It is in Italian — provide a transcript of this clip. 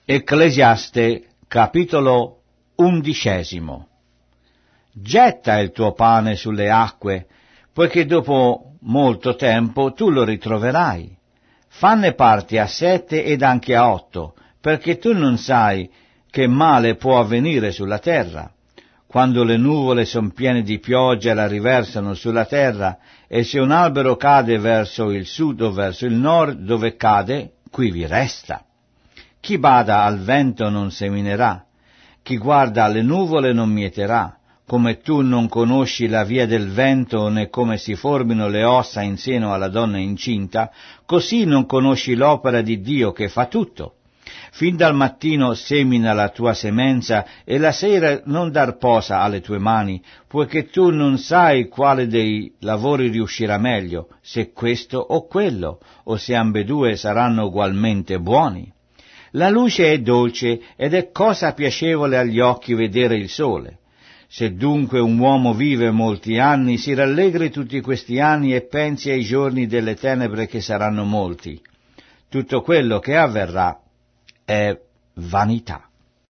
Ecclesiaste, capitolo 11. Getta il tuo pane sulle acque, poiché dopo molto tempo tu lo ritroverai. Fanne parte a 7 ed anche a 8, perché tu non sai che male può avvenire sulla terra. Quando le nuvole son piene di pioggia la riversano sulla terra, e se un albero cade verso il sud o verso il nord, dove cade, quivi resta. Chi bada al vento non seminerà, chi guarda alle nuvole non mieterà. Come tu non conosci la via del vento, né come si formino le ossa in seno alla donna incinta, così non conosci l'opera di Dio che fa tutto. Fin dal mattino semina la tua semenza, e la sera non dar posa alle tue mani, poiché tu non sai quale dei lavori riuscirà meglio, se questo o quello, o se ambedue saranno ugualmente buoni. La luce è dolce ed è cosa piacevole agli occhi vedere il sole. Se dunque un uomo vive molti anni, si rallegri tutti questi anni e pensi ai giorni delle tenebre che saranno molti. Tutto quello che avverrà è vanità.